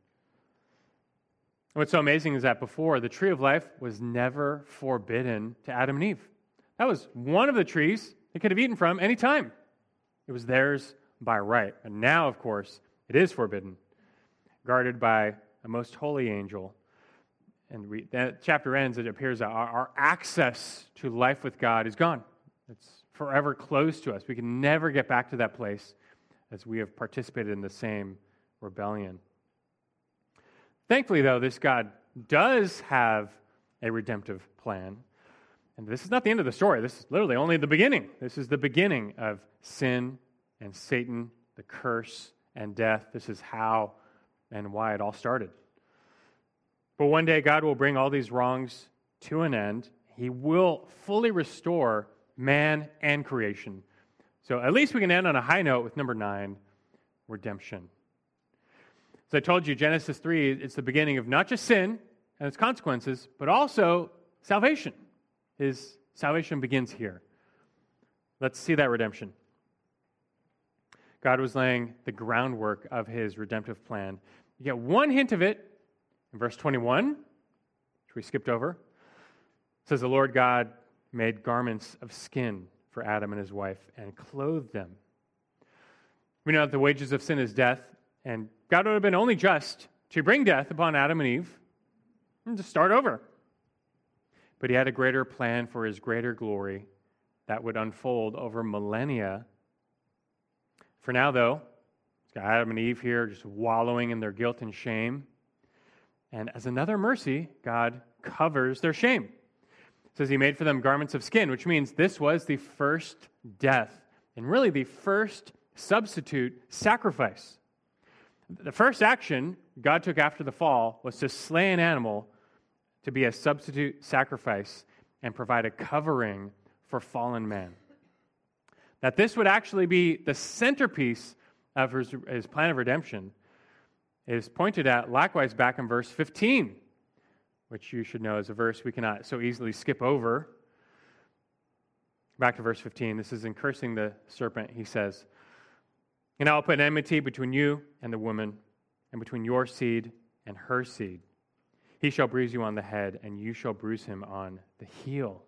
what's so amazing is that before, the tree of life was never forbidden to Adam and Eve. That was one of the trees they could have eaten from any time. It was theirs by right. And now, of course, it is forbidden, guarded by a most holy angel. And that chapter ends, it appears that our access to life with God is gone. It's forever closed to us. We can never get back to that place as we have participated in the same rebellion. Thankfully, though, this God does have a redemptive plan. And this is not the end of the story. This is literally only the beginning. This is the beginning of sin and Satan, the curse and death. This is how and why it all started. But one day, God will bring all these wrongs to an end. He will fully restore man and creation. So at least we can end on a high note with number 9, redemption. As I told you, Genesis 3, it's the beginning of not just sin and its consequences, but also salvation. His salvation begins here. Let's see that redemption. God was laying the groundwork of his redemptive plan. You get one hint of it in verse 21, which we skipped over. It says, the Lord God made garments of skin for Adam and his wife and clothed them. We know that the wages of sin is death, and God would have been only just to bring death upon Adam and Eve and to start over. But he had a greater plan for his greater glory that would unfold over millennia. For now, though, it's got Adam and Eve here just wallowing in their guilt and shame. And as another mercy, God covers their shame. It says he made for them garments of skin, which means this was the first death and really the first substitute sacrifice. The first action God took after the fall was to slay an animal to be a substitute sacrifice and provide a covering for fallen man. That this would actually be the centerpiece of his plan of redemption is pointed at likewise back in verse 15, which you should know is a verse we cannot so easily skip over. Back to verse 15. This is in cursing the serpent. He says, and I will put enmity between you and the woman, and between your seed and her seed. He shall bruise you on the head, and you shall bruise him on the heel.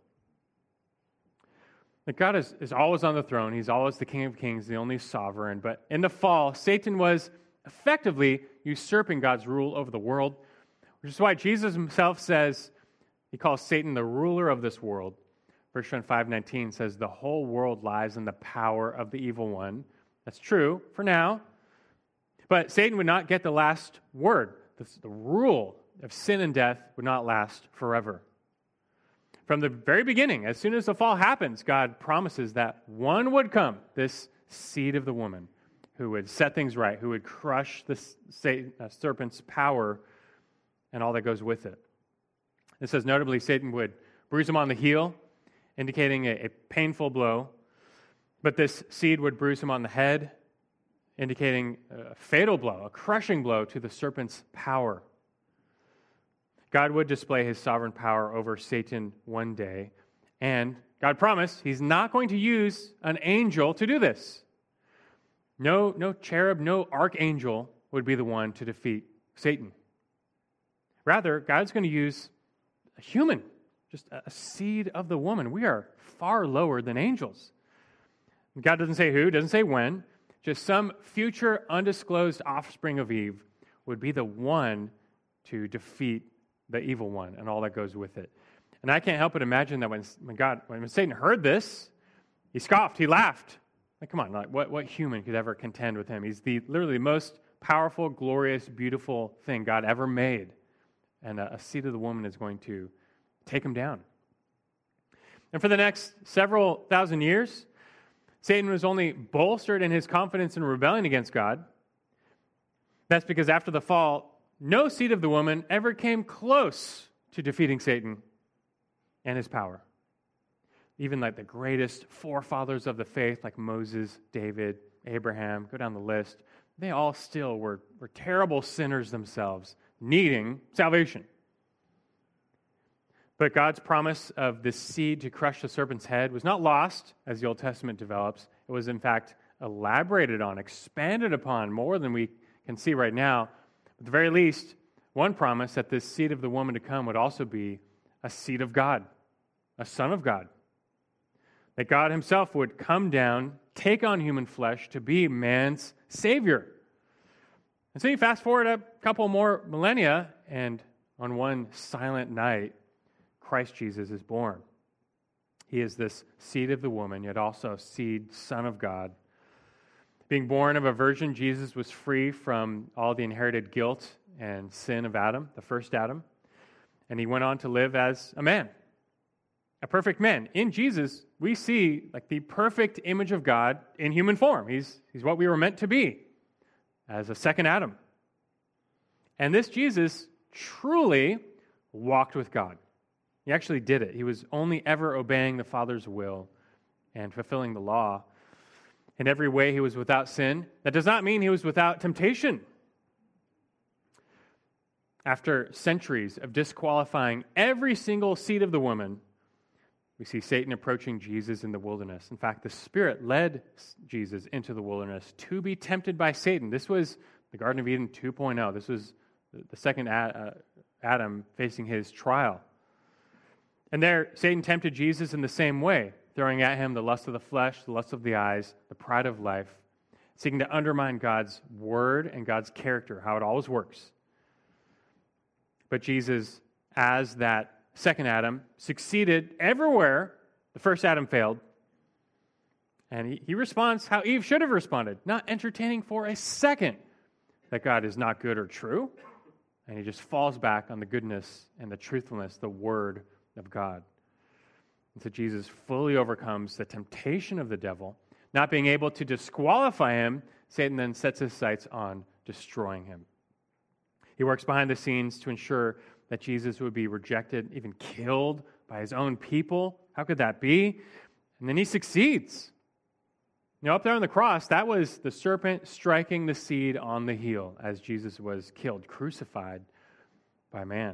That God is always on the throne. He's always the King of Kings, the only sovereign. But in the fall, Satan was effectively usurping God's rule over the world, which is why Jesus himself says, he calls Satan the ruler of this world. 1 John 5:19 says, the whole world lies in the power of the evil one. That's true for now. But Satan would not get the last word. The rule of sin and death would not last forever. From the very beginning, as soon as the fall happens, God promises that one would come, this seed of the woman, who would set things right, who would crush the serpent's power and all that goes with it. It says, notably, Satan would bruise him on the heel, indicating a painful blow, but this seed would bruise him on the head, indicating a fatal blow, a crushing blow to the serpent's power. God would display his sovereign power over Satan one day, and God promised he's not going to use an angel to do this. No cherub, no archangel would be the one to defeat Satan. Rather, God's going to use a human, just a seed of the woman. We are far lower than angels. God doesn't say who, doesn't say when, just some future undisclosed offspring of Eve would be the one to defeat the evil one and all that goes with it. And I can't help but imagine that when Satan heard this, he scoffed, he laughed. Like, come on, like, what human could ever contend with him? He's literally the most powerful, glorious, beautiful thing God ever made. And a seed of the woman is going to take him down. And for the next several thousand years, Satan was only bolstered in his confidence and rebellion against God. That's because after the fall, no seed of the woman ever came close to defeating Satan and his power. Even like the greatest forefathers of the faith, like Moses, David, Abraham, go down the list, they all still were terrible sinners themselves, needing salvation. But God's promise of this seed to crush the serpent's head was not lost as the Old Testament develops. It was, in fact, elaborated on, expanded upon more than we can see right now. At the very least, one promise that this seed of the woman to come would also be a seed of God, a son of God. That God himself would come down, take on human flesh to be man's Savior. And so you fast forward a couple more millennia, and on one silent night, Christ Jesus is born. He is this seed of the woman, yet also seed, son of God. Being born of a virgin, Jesus was free from all the inherited guilt and sin of Adam, the first Adam, and he went on to live as a man, a perfect man. In Jesus, we see like the perfect image of God in human form. He's what we were meant to be as a second Adam. And this Jesus truly walked with God. He actually did it. He was only ever obeying the Father's will and fulfilling the law. In every way, he was without sin. That does not mean he was without temptation. After centuries of disqualifying every single seed of the woman, we see Satan approaching Jesus in the wilderness. In fact, the Spirit led Jesus into the wilderness to be tempted by Satan. This was the Garden of Eden 2.0. This was the second Adam facing his trial. And there, Satan tempted Jesus in the same way, throwing at him the lust of the flesh, the lust of the eyes, the pride of life, seeking to undermine God's word and God's character, how it always works. But Jesus, as that second Adam, succeeded everywhere the first Adam failed. And he responds how Eve should have responded, not entertaining for a second that God is not good or true. And he just falls back on the goodness and the truthfulness, the word of God. And so Jesus fully overcomes the temptation of the devil. Not being able to disqualify him, Satan then sets his sights on destroying him. He works behind the scenes to ensure that Jesus would be rejected, even killed by his own people. How could that be? And then he succeeds. Up there on the cross, that was the serpent striking the seed on the heel as Jesus was killed, crucified by man.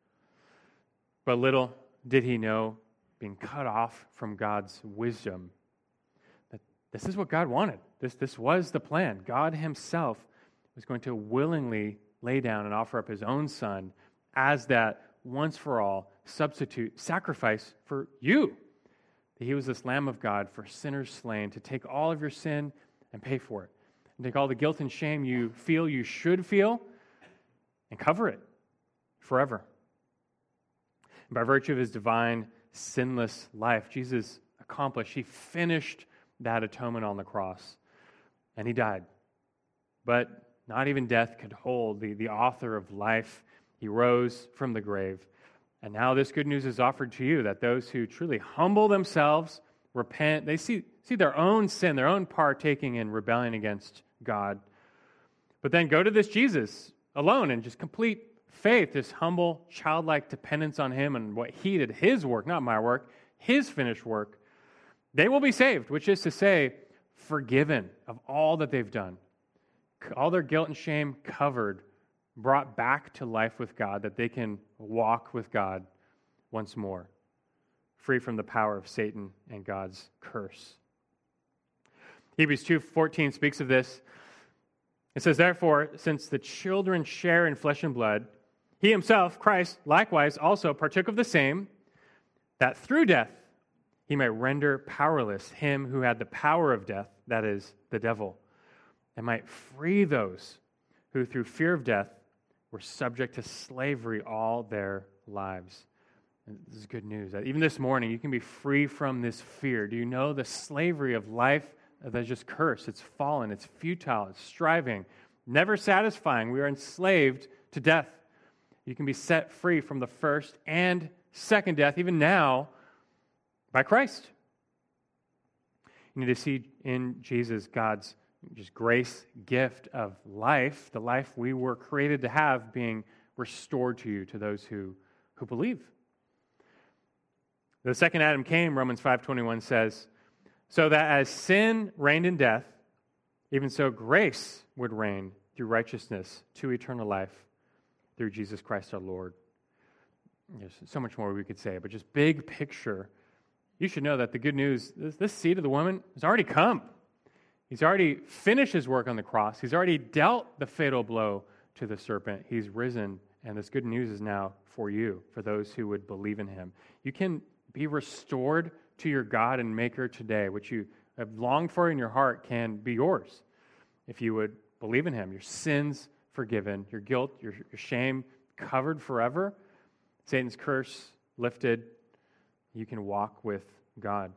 But little did he know, being cut off from God's wisdom, that this is what God wanted. This was the plan. God himself was going to willingly lay down and offer up his own son as that once-for-all substitute sacrifice for you. That he was this Lamb of God for sinners slain to take all of your sin and pay for it. And take all the guilt and shame you feel you should feel and cover it forever. And by virtue of his divine, sinless life, Jesus accomplished, he finished that atonement on the cross. And he died. But not even death could hold the author of life. He rose from the grave. And now this good news is offered to you, that those who truly humble themselves, repent, they see their own sin, their own partaking in rebellion against God. But then go to this Jesus alone and just complete faith, this humble, childlike dependence on him and what he did, his work, not my work, his finished work. They will be saved, which is to say, forgiven of all that they've done. All their guilt and shame covered, brought back to life with God, that they can walk with God once more, free from the power of Satan and God's curse. Hebrews 2:14 speaks of this. It says, therefore, since the children share in flesh and blood, he himself, Christ, likewise also partook of the same, that through death he might render powerless him who had the power of death, that is, the devil, and might free those who through fear of death were subject to slavery all their lives. And this is good news. That even this morning, you can be free from this fear. Do you know the slavery of life that's just cursed? It's fallen, it's futile, it's striving, never satisfying. We are enslaved to death. You can be set free from the first and second death, even now, by Christ. You need to see in Jesus God's just grace gift of life, the life we were created to have being restored to you, to those who believe. The second Adam came, Romans 5:21 says, so that as sin reigned in death, even so grace would reign through righteousness to eternal life through Jesus Christ our Lord. There's so much more we could say, but just big picture, you should know that the good news, this seed of the woman has already come. He's already finished his work on the cross. He's already dealt the fatal blow to the serpent. He's risen, and this good news is now for you, for those who would believe in him. You can be restored to your God and Maker today, which you have longed for in your heart can be yours if you would believe in him. Your sins forgiven, your guilt, your shame covered forever, Satan's curse lifted. You can walk with God.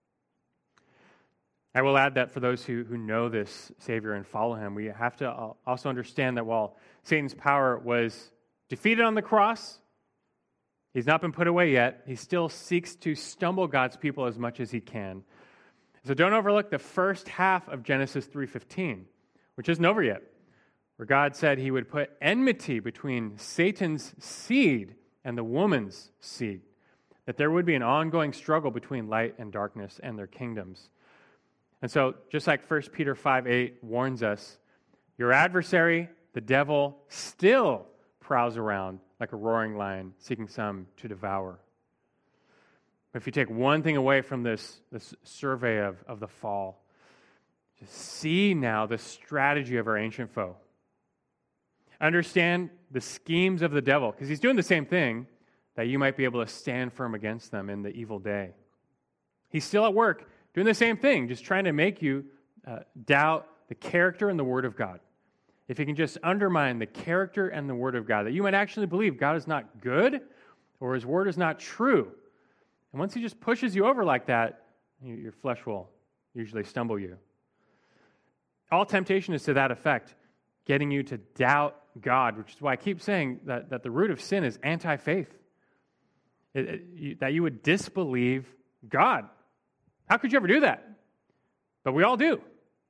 I will add that for those who know this Savior and follow him, we have to also understand that while Satan's power was defeated on the cross, he's not been put away yet. He still seeks to stumble God's people as much as he can. So don't overlook the first half of Genesis 3:15, which isn't over yet, where God said he would put enmity between Satan's seed and the woman's seed, that there would be an ongoing struggle between light and darkness and their kingdoms. And so, just like 1 Peter 5:8 warns us, your adversary, the devil, still prowls around like a roaring lion, seeking some to devour. But if you take one thing away from this survey of the fall, just see now the strategy of our ancient foe. Understand the schemes of the devil, because he's doing the same thing, that you might be able to stand firm against them in the evil day. He's still at work, doing the same thing, just trying to make you doubt the character and the Word of God. If he can just undermine the character and the Word of God, that you might actually believe God is not good or his Word is not true. And once he just pushes you over like that, your flesh will usually stumble you. All temptation is to that effect, getting you to doubt God, which is why I keep saying that the root of sin is anti-faith. That you would disbelieve God. How could you ever do that? But we all do.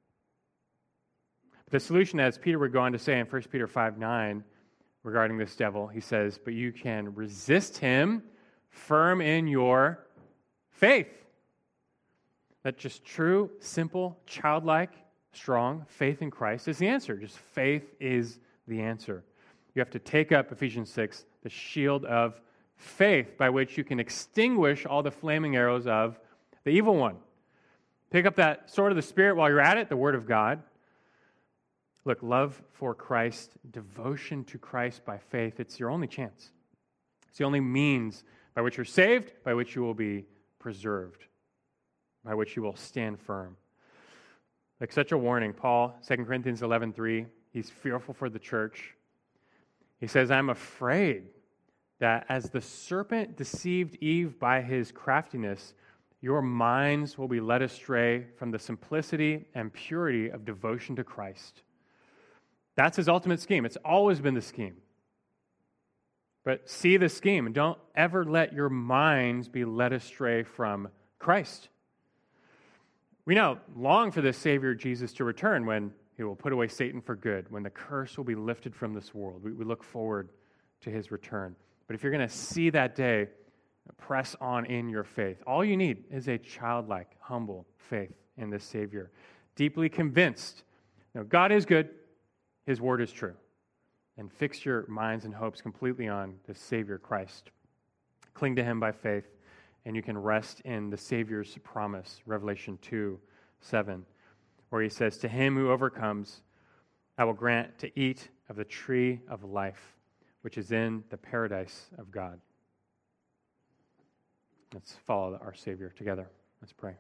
The solution, as Peter would go on to say in 1 Peter 5:9 regarding this devil, he says, but you can resist him firm in your faith. That just true, simple, childlike, strong faith in Christ is the answer. Just faith is the answer. You have to take up, Ephesians 6, the shield of faith by which you can extinguish all the flaming arrows of the evil one. Pick up that sword of the Spirit while you're at it, the Word of God. Look, love for Christ, devotion to Christ by faith, it's your only chance. It's the only means by which you're saved, by which you will be preserved, by which you will stand firm. Like such a warning, Paul, 2 Corinthians 11:3, he's fearful for the church. He says, I'm afraid that as the serpent deceived Eve by his craftiness, your minds will be led astray from the simplicity and purity of devotion to Christ. That's his ultimate scheme. It's always been the scheme. But see the scheme, and don't ever let your minds be led astray from Christ. We now long for this Savior Jesus to return when He will put away Satan for good, when the curse will be lifted from this world. We look forward to his return. But if you're going to see that day, press on in your faith. All you need is a childlike, humble faith in this Savior, deeply convinced. God is good, his word is true. And fix your minds and hopes completely on the Savior Christ. Cling to him by faith, and you can rest in the Savior's promise, Revelation 2:7, where he says, "To him who overcomes, I will grant to eat of the tree of life, which is in the paradise of God." Let's follow our Savior together. Let's pray.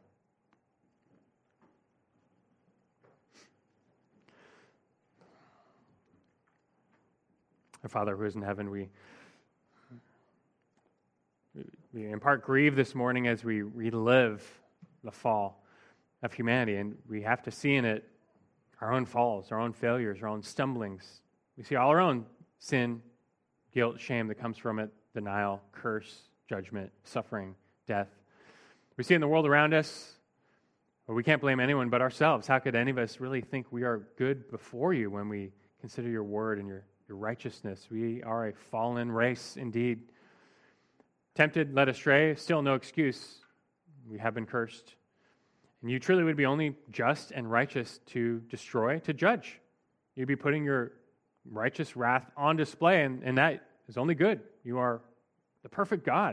Our Father who is in heaven, we in part grieve this morning as we relive the fall of humanity, and we have to see in it our own falls, our own failures, our own stumblings. We see all our own sin, guilt, shame that comes from it, denial, curse, judgment, suffering, death. We see it in the world around us, but we can't blame anyone but ourselves. How could any of us really think we are good before you when we consider your word and your righteousness? We are a fallen race indeed. Tempted, led astray, still no excuse. We have been cursed. And you truly would be only just and righteous to destroy, to judge. You'd be putting your righteous wrath on display, and that is only good. You are the perfect God.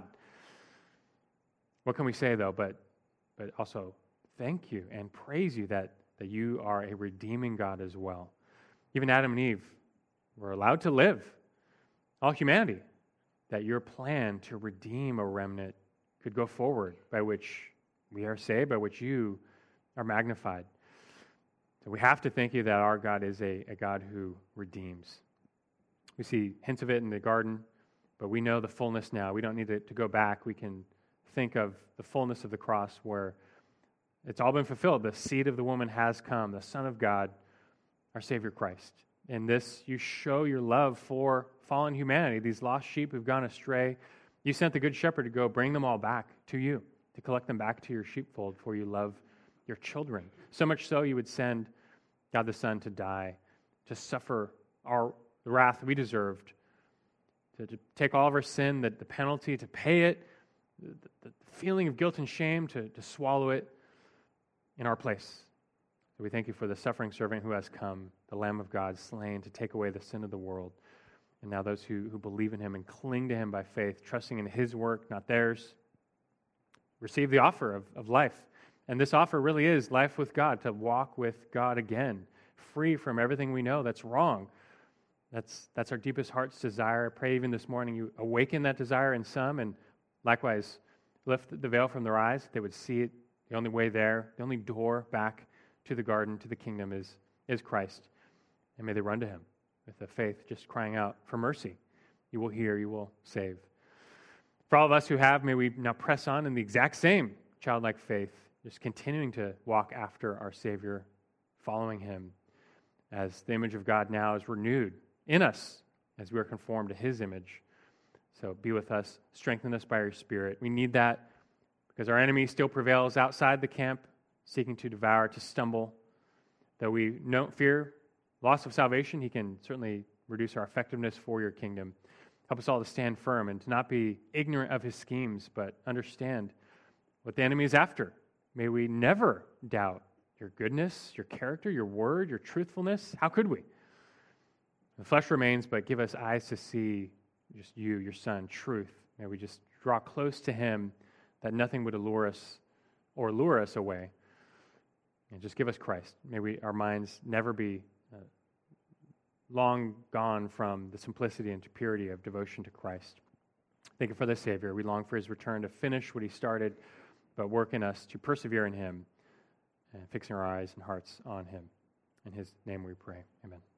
What can we say, though, but also thank you and praise you that you are a redeeming God as well. Even Adam and Eve were allowed to live, all humanity, that your plan to redeem a remnant could go forward, by which we are saved, by which you are magnified. So we have to thank you that our God is a God who redeems. We see hints of it in the garden, but we know the fullness now. We don't need to go back. We can think of the fullness of the cross where it's all been fulfilled. The seed of the woman has come, the Son of God, our Savior Christ. In this, you show your love for fallen humanity, these lost sheep who've gone astray. You sent the Good Shepherd to go bring them all back to you, to collect them back to your sheepfold, for you love your children. So much so you would send God the Son to die, to suffer the wrath we deserved, to take all of our sin, the penalty, to pay it, the feeling of guilt and shame, to swallow it in our place. So we thank you for the suffering servant who has come, the Lamb of God slain to take away the sin of the world. And now those who believe in him and cling to him by faith, trusting in his work, not theirs, receive the offer of life. And this offer really is life with God, to walk with God again, free from everything we know that's wrong. That's our deepest heart's desire. I pray even this morning you awaken that desire in some, and likewise lift the veil from their eyes. They would see it. The only way there, the only door back to the garden, to the kingdom is Christ. And may they run to him with a faith just crying out for mercy. You will hear, you will save. For all of us who have, may we now press on in the exact same childlike faith, just continuing to walk after our Savior, following him as the image of God now is renewed in us as we are conformed to his image. So be with us, strengthen us by your Spirit. We need that because our enemy still prevails outside the camp, seeking to devour, to stumble. Though we don't fear loss of salvation, he can certainly reduce our effectiveness for your kingdom. Help us all to stand firm and to not be ignorant of his schemes, but understand what the enemy is after. May we never doubt your goodness, your character, your word, your truthfulness. How could we? The flesh remains, but give us eyes to see just you, your Son, truth. May we just draw close to him, that nothing would allure us or lure us away. And just give us Christ. May our minds never be long gone from the simplicity and purity of devotion to Christ. Thank you for the Savior. We long for his return to finish what he started, but work in us to persevere in him and fixing our eyes and hearts on him. In his name we pray. Amen.